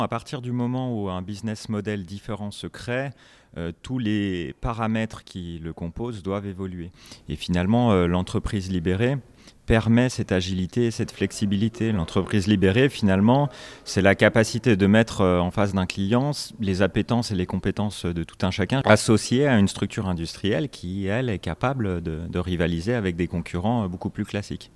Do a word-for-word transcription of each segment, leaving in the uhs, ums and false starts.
À partir du moment où un business model différent se crée, euh, tous les paramètres qui le composent doivent évoluer. Et finalement, euh, l'entreprise libérée permet cette agilité et cette flexibilité. L'entreprise libérée, finalement, c'est la capacité de mettre euh, en face d'un client les appétences et les compétences de tout un chacun, associées à une structure industrielle qui, elle, est capable de, de rivaliser avec des concurrents beaucoup plus classiques.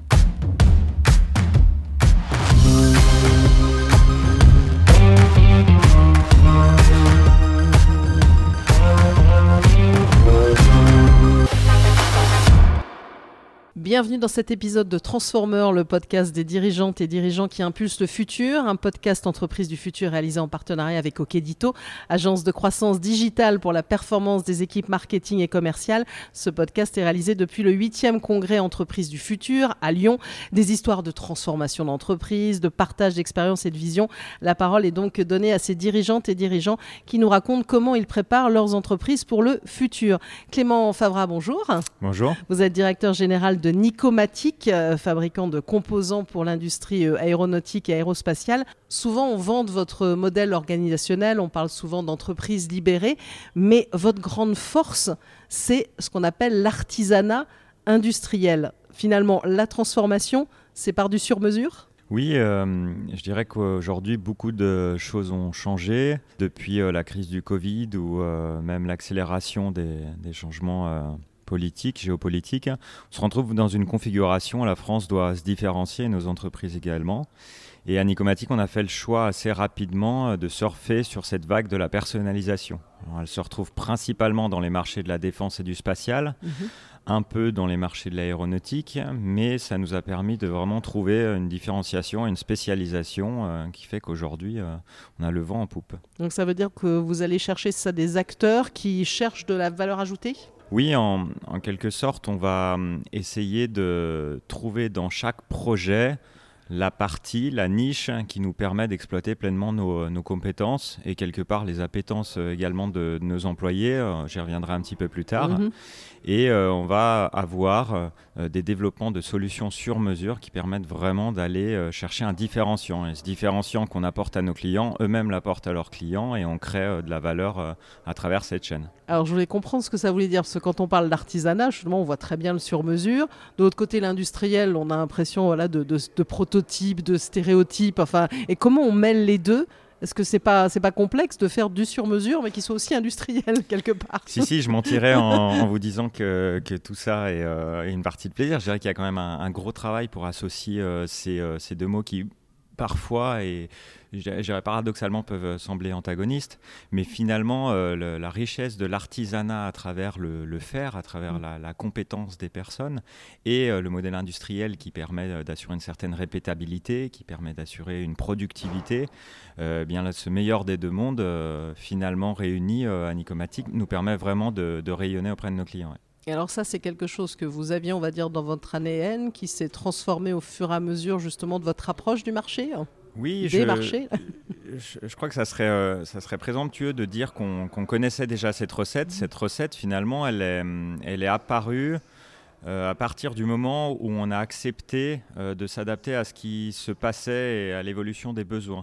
Bienvenue dans cet épisode de Transformer, le podcast des dirigeantes et dirigeants qui impulsent le futur, un podcast entreprise du futur réalisé en partenariat avec Okedito, agence de croissance digitale pour la performance des équipes marketing et commerciales. Ce podcast est réalisé depuis le huitième congrès entreprise du futur à Lyon. Des histoires de transformation d'entreprise, de partage d'expériences et de vision. La parole est donc donnée à ces dirigeantes et dirigeants qui nous racontent comment ils préparent leurs entreprises pour le futur. Clément Favra, bonjour. Bonjour. Vous êtes directeur général de Nicomatic, euh, fabricant de composants pour l'industrie euh, aéronautique et aérospatiale. Souvent, on vante votre modèle organisationnel, on parle souvent d'entreprise libérée, mais votre grande force, c'est ce qu'on appelle l'artisanat industriel. Finalement, la transformation, c'est par du sur-mesure ? Oui, euh, je dirais qu'aujourd'hui, beaucoup de choses ont changé depuis euh, la crise du Covid ou euh, même l'accélération des, des changements euh, politique, géopolitique. On se retrouve dans une configuration où la France doit se différencier, nos entreprises également. Et à Nicomatic, on a fait le choix assez rapidement de surfer sur cette vague de la personnalisation. Alors, elle se retrouve principalement dans les marchés de la défense et du spatial, mmh. un peu dans les marchés de l'aéronautique, mais ça nous a permis de vraiment trouver une différenciation, une spécialisation euh, qui fait qu'aujourd'hui, euh, on a le vent en poupe. Donc ça veut dire que vous allez chercher ça, des acteurs qui cherchent de la valeur ajoutée ? Oui, en, en quelque sorte, on va essayer de trouver dans chaque projet la partie, la niche qui nous permet d'exploiter pleinement nos, nos compétences et quelque part les appétences également de, de nos employés. J'y reviendrai un petit peu plus tard. Mmh. Et euh, on va avoir euh, des développements de solutions sur mesure qui permettent vraiment d'aller euh, chercher un différenciant. Et ce différenciant qu'on apporte à nos clients, eux-mêmes l'apportent à leurs clients et on crée euh, de la valeur euh, à travers cette chaîne. Alors je voulais comprendre ce que ça voulait dire, parce que quand on parle d'artisanat, justement, on voit très bien le sur-mesure. De l'autre côté, l'industriel, on a l'impression voilà, de, de, de prototypes, de stéréotypes. Enfin, et comment on mêle les deux ? Est-ce que c'est pas c'est pas complexe de faire du sur-mesure, mais qui soit aussi industriel quelque part ? Si, si, je mentirais en, en vous disant que, que tout ça est, euh, est une partie de plaisir. Je dirais qu'il y a quand même un, un gros travail pour associer euh, ces, euh, ces deux mots qui, parfois, et je dirais paradoxalement, peuvent sembler antagonistes. Mais finalement, euh, le, la richesse de l'artisanat à travers le, le faire, à travers mmh. la, la compétence des personnes, et euh, le modèle industriel qui permet d'assurer une certaine répétabilité, qui permet d'assurer une productivité, euh, bien là, ce meilleur des deux mondes, euh, finalement réuni euh, à Nicomatic, nous permet vraiment de, de rayonner auprès de nos clients. Ouais. Et alors ça, c'est quelque chose que vous aviez, on va dire, dans votre A D N, qui s'est transformé au fur et à mesure justement de votre approche du marché ? Oui, des je, marchés. je, je crois que ça serait, euh, ça serait présomptueux de dire qu'on, qu'on connaissait déjà cette recette. Mmh. Cette recette, finalement, elle est, elle est apparue euh, à partir du moment où on a accepté euh, de s'adapter à ce qui se passait et à l'évolution des besoins.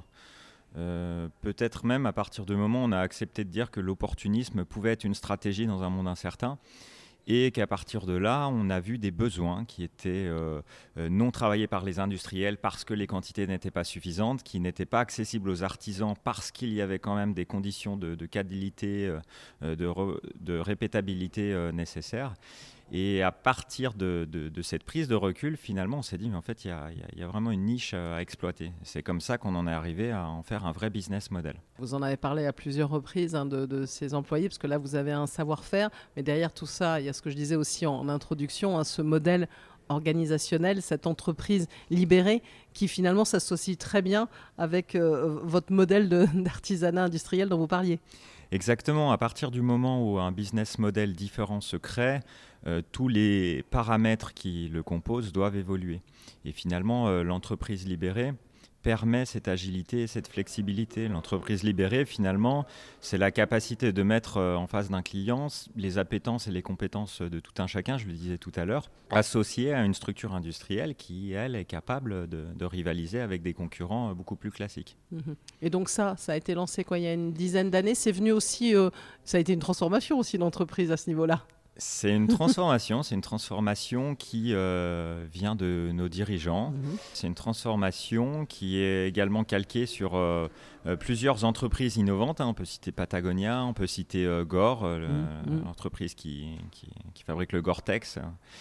Euh, peut-être même à partir du moment où on a accepté de dire que l'opportunisme pouvait être une stratégie dans un monde incertain. Et qu'à partir de là, on a vu des besoins qui étaient euh, non travaillés par les industriels parce que les quantités n'étaient pas suffisantes, qui n'étaient pas accessibles aux artisans parce qu'il y avait quand même des conditions de, de qualité, euh, de, re, de répétabilité euh, nécessaires. Et à partir de, de, de cette prise de recul, finalement, on s'est dit, mais en fait, il y a, y a vraiment une niche à exploiter. C'est comme ça qu'on en est arrivé à en faire un vrai business model. Vous en avez parlé à plusieurs reprises hein, de, de ces employés, parce que là, vous avez un savoir-faire. Mais derrière tout ça, il y a ce que je disais aussi en, en introduction, hein, ce modèle organisationnel, cette entreprise libérée qui finalement s'associe très bien avec euh, votre modèle de, d'artisanat industriel dont vous parliez. Exactement. À partir du moment où un business model différent se crée, euh, tous les paramètres qui le composent doivent évoluer. Et finalement, euh, l'entreprise libérée permet cette agilité, cette flexibilité. L'entreprise libérée, finalement, c'est la capacité de mettre en face d'un client les appétences et les compétences de tout un chacun, je le disais tout à l'heure, associées à une structure industrielle qui, elle, est capable de, de rivaliser avec des concurrents beaucoup plus classiques. Et donc ça, ça a été lancé quoi, il y a une dizaine d'années. C'est venu aussi, euh, ça a été une transformation aussi d'entreprise à ce niveau-là. C'est une transformation, c'est une transformation qui euh, vient de nos dirigeants. Mmh. C'est une transformation qui est également calquée sur euh, euh, plusieurs entreprises innovantes. Hein. On peut citer Patagonia, on peut citer euh, Gore, euh, mmh. l'entreprise qui, qui, qui fabrique le Gore-Tex.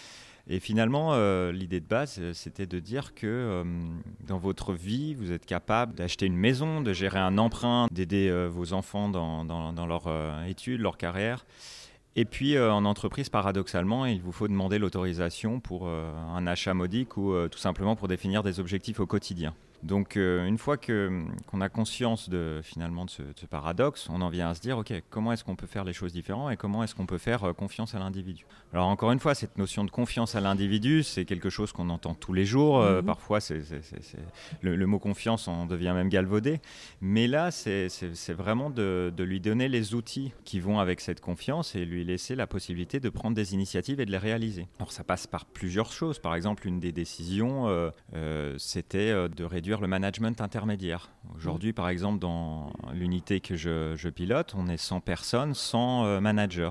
Et finalement, euh, l'idée de base, c'était de dire que euh, dans votre vie, vous êtes capable d'acheter une maison, de gérer un emprunt, d'aider euh, vos enfants dans, dans, dans leurs euh, études, leur carrière. Et puis euh, en entreprise, paradoxalement, il vous faut demander l'autorisation pour euh, un achat modique ou euh, tout simplement pour définir des objectifs au quotidien. Donc euh, une fois que, qu'on a conscience de, finalement, de ce, de ce paradoxe, on en vient à se dire, ok, comment est-ce qu'on peut faire les choses différemment et comment est-ce qu'on peut faire euh, confiance à l'individu. Alors encore une fois, cette notion de confiance à l'individu, c'est quelque chose qu'on entend tous les jours. Euh, mmh. Parfois, c'est, c'est, c'est, c'est... Le, le mot confiance en devient même galvaudé. Mais là, c'est, c'est, c'est vraiment de, de lui donner les outils qui vont avec cette confiance et lui laisser la possibilité de prendre des initiatives et de les réaliser. Alors ça passe par plusieurs choses. Par exemple, une des décisions, euh, euh, c'était euh, de réduire le management intermédiaire. Aujourd'hui, par exemple, dans l'unité que je, je pilote, on est cent personnes, cent euh, managers.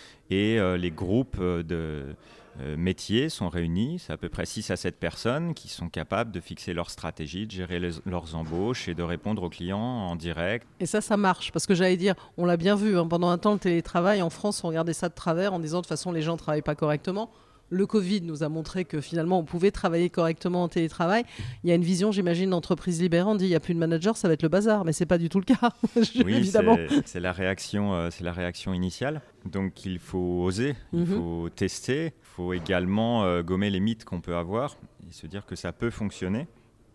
Et euh, les groupes de euh, métiers sont réunis, c'est à peu près six à sept personnes qui sont capables de fixer leur stratégie, de gérer les, leurs embauches et de répondre aux clients en direct. Et ça, ça marche, parce que j'allais dire, on l'a bien vu, hein, pendant un temps, le télétravail, en France, on regardait ça de travers en disant de toute façon, les gens ne travaillent pas correctement. Le Covid nous a montré que finalement, on pouvait travailler correctement en télétravail. Il y a une vision, j'imagine, d'entreprise libérée. On dit, il n'y a plus de manager, ça va être le bazar. Mais ce n'est pas du tout le cas, oui, évidemment. C'est, c'est, la réaction, euh, c'est la réaction initiale. Donc, il faut oser, il mm-hmm. faut tester. Il faut également euh, gommer les mythes qu'on peut avoir et se dire que ça peut fonctionner.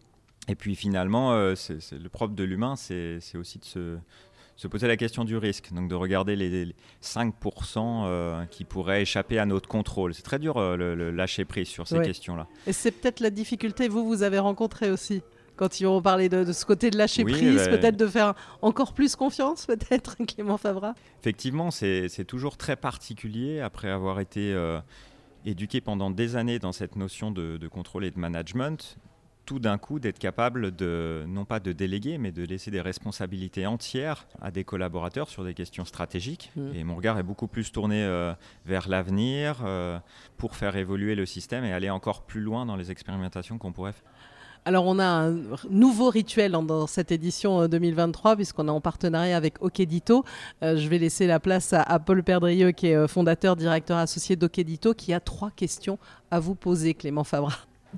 Et puis, finalement, euh, c'est, c'est le propre de l'humain, c'est, c'est aussi de se... se poser la question du risque, donc de regarder les, les cinq pour cent euh, qui pourraient échapper à notre contrôle. C'est très dur euh, le, le lâcher prise sur ces oui. questions-là. Et c'est peut-être la difficulté, vous, vous avez rencontré aussi, quand ils ont parlé de, de ce côté de lâcher oui, prise, bah, peut-être de faire encore plus confiance, peut-être, Clément Favras. Effectivement, c'est, c'est toujours très particulier, après avoir été euh, éduqué pendant des années dans cette notion de, de contrôle et de management, tout d'un coup d'être capable de, non pas de déléguer, mais de laisser des responsabilités entières à des collaborateurs sur des questions stratégiques. Mmh. Et mon regard est beaucoup plus tourné euh, vers l'avenir euh, pour faire évoluer le système et aller encore plus loin dans les expérimentations qu'on pourrait faire. Alors, on a un nouveau rituel dans cette édition deux mille vingt-trois, puisqu'on est en partenariat avec Okedito. Euh, je vais laisser la place à, à Paul Perdrieux, qui est fondateur, directeur associé d'Okedito, qui a trois questions à vous poser, Clément Favras.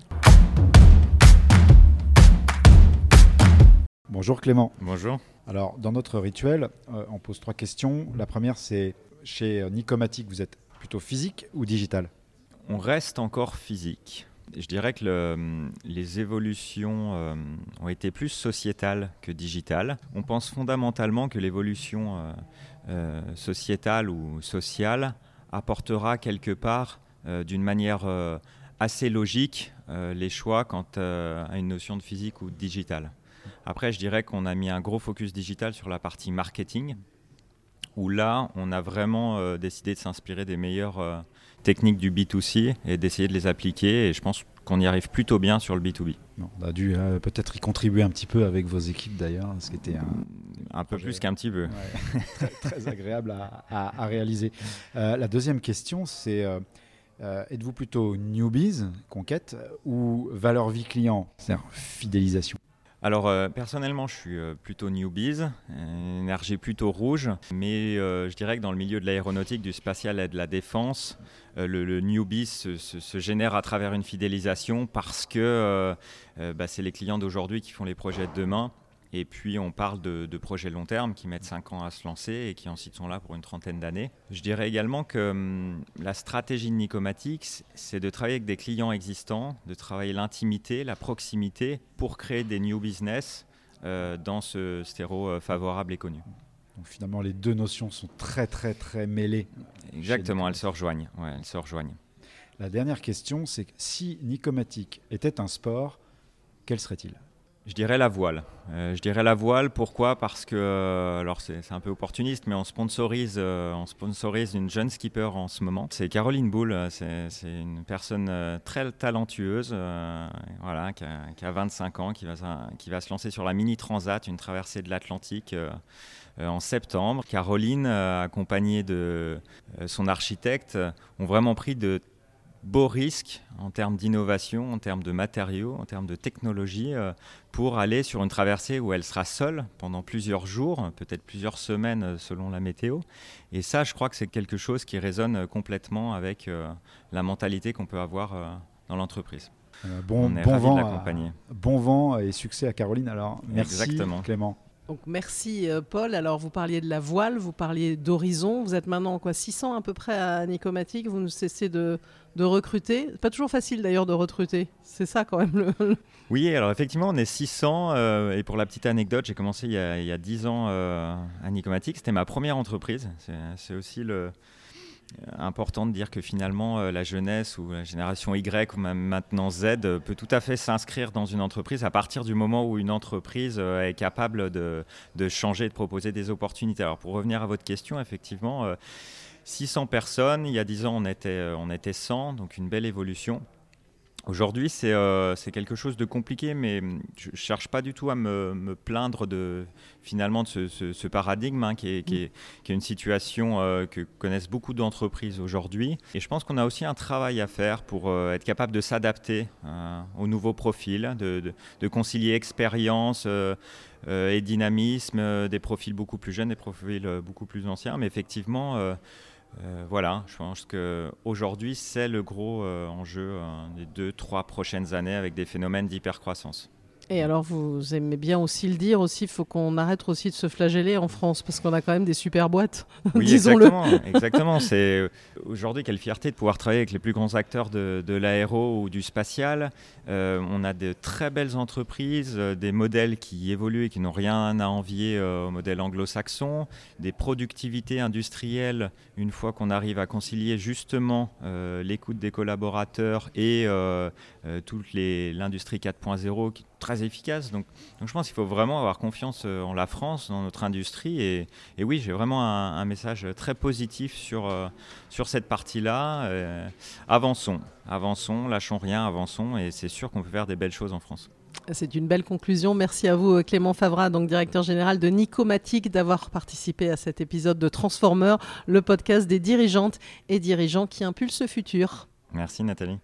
Bonjour Clément. Bonjour. Alors, dans notre rituel, euh, on pose trois questions. La première, c'est chez Nicomatic, vous êtes plutôt physique ou digital ? On reste encore physique. Je dirais que le, les évolutions euh, ont été plus sociétales que digitales. On pense fondamentalement que l'évolution euh, euh, sociétale ou sociale apportera quelque part, euh, d'une manière euh, assez logique, euh, les choix quant euh, à une notion de physique ou de digital. Après, je dirais qu'on a mis un gros focus digital sur la partie marketing, où là, on a vraiment euh, décidé de s'inspirer des meilleures euh, techniques du B deux C et d'essayer de les appliquer. Et je pense qu'on y arrive plutôt bien sur le B deux B. Bon, on a dû euh, peut-être y contribuer un petit peu avec vos équipes d'ailleurs, ce qui était un, un peu plus qu'un petit peu. Ouais, très, très agréable à, à, à réaliser. Euh, la deuxième question, c'est euh, euh, êtes-vous plutôt newbies, conquête, ou valeur vie client, c'est-à-dire fidélisation ? Alors euh, personnellement, je suis euh, plutôt newbies, euh, énergie plutôt rouge, mais euh, je dirais que dans le milieu de l'aéronautique, du spatial et de la défense, euh, le, le newbies se, se, se génère à travers une fidélisation parce que euh, euh, bah, c'est les clients d'aujourd'hui qui font les projets de demain. Et puis on parle de, de projets long terme qui mettent cinq ans à se lancer et qui ensuite sont là pour une trentaine d'années. Je dirais également que hum, la stratégie de Nicomatic, c'est de travailler avec des clients existants, de travailler l'intimité, la proximité pour créer des new business euh, dans ce stéro euh, favorable et connu. Donc finalement les deux notions sont très très très mêlées. Exactement, elles se rejoignent. Ouais, elles se rejoignent. La dernière question, c'est que si Nicomatic était un sport, quel serait-il ? Je dirais la voile. Euh, je dirais la voile, pourquoi ? Parce que, euh, alors c'est, c'est un peu opportuniste, mais on sponsorise, euh, on sponsorise une jeune skipper en ce moment. C'est Caroline Boule, c'est, c'est une personne euh, très talentueuse, euh, voilà, qui a, qui a vingt-cinq ans, qui va, qui va se lancer sur la Mini Transat, une traversée de l'Atlantique euh, euh, en septembre. Caroline, euh, accompagnée de euh, son architecte, ont vraiment pris de beaux risques en termes d'innovation, en termes de matériaux, en termes de technologie, euh, pour aller sur une traversée où elle sera seule pendant plusieurs jours, peut-être plusieurs semaines selon la météo. Et ça, je crois que c'est quelque chose qui résonne complètement avec euh, la mentalité qu'on peut avoir euh, dans l'entreprise. Euh, bon, On est bon ravis vent de l'accompagner. à- bon vent et succès à Caroline. Alors, merci Exactement. Clément. Donc merci euh, Paul. Alors vous parliez de la voile, vous parliez d'Horizon. Vous êtes maintenant quoi, six cents à peu près à Nicomatic. Vous ne cessez de, de recruter. C'est pas toujours facile d'ailleurs de recruter. C'est ça quand même. Le... Oui, alors effectivement on est six cents euh, et pour la petite anecdote, j'ai commencé il y a, il y a dix ans euh, à Nicomatic. C'était ma première entreprise. C'est, c'est aussi le... important de dire que finalement euh, la jeunesse ou la génération Y ou même maintenant Z euh, peut tout à fait s'inscrire dans une entreprise à partir du moment où une entreprise euh, est capable de, de changer, de proposer des opportunités. Alors pour revenir à votre question, effectivement, euh, six cents personnes, il y a dix ans on était, euh, on était cent, donc une belle évolution. Aujourd'hui, c'est, euh, c'est quelque chose de compliqué, mais je ne cherche pas du tout à me, me plaindre de, finalement de ce, ce, ce paradigme hein, qui, est, qui, est, qui est une situation euh, que connaissent beaucoup d'entreprises aujourd'hui. Et je pense qu'on a aussi un travail à faire pour euh, être capable de s'adapter euh, aux nouveaux profils, de, de, de concilier expérience euh, euh, et dynamisme, euh, des profils beaucoup plus jeunes, des profils euh, beaucoup plus anciens. Mais effectivement... Euh, Euh, voilà, je pense qu'aujourd'hui, c'est le gros euh, enjeu euh, des deux, trois prochaines années avec des phénomènes d'hypercroissance. Et alors, vous aimez bien aussi le dire, aussi, il faut qu'on arrête aussi de se flageller en France, parce qu'on a quand même des super boîtes, Oui, disons-le. exactement. exactement. C'est, aujourd'hui, quelle fierté de pouvoir travailler avec les plus grands acteurs de, de l'aéro ou du spatial. Euh, on a de très belles entreprises, euh, des modèles qui évoluent et qui n'ont rien à envier euh, au modèle anglo-saxon, des productivités industrielles, une fois qu'on arrive à concilier justement euh, l'écoute des collaborateurs et euh, euh, toute les, l'industrie quatre point zéro qui très efficace. Donc, donc je pense qu'il faut vraiment avoir confiance en la France, dans notre industrie. Et, et oui, j'ai vraiment un, un message très positif sur, euh, sur cette partie-là. Euh, avançons, avançons, lâchons rien, avançons. Et c'est sûr qu'on peut faire des belles choses en France. C'est une belle conclusion. Merci à vous Clément Favrat, donc directeur général de Nicomatic, d'avoir participé à cet épisode de Transformers, le podcast des dirigeantes et dirigeants qui impulsent le futur. Merci Nathalie.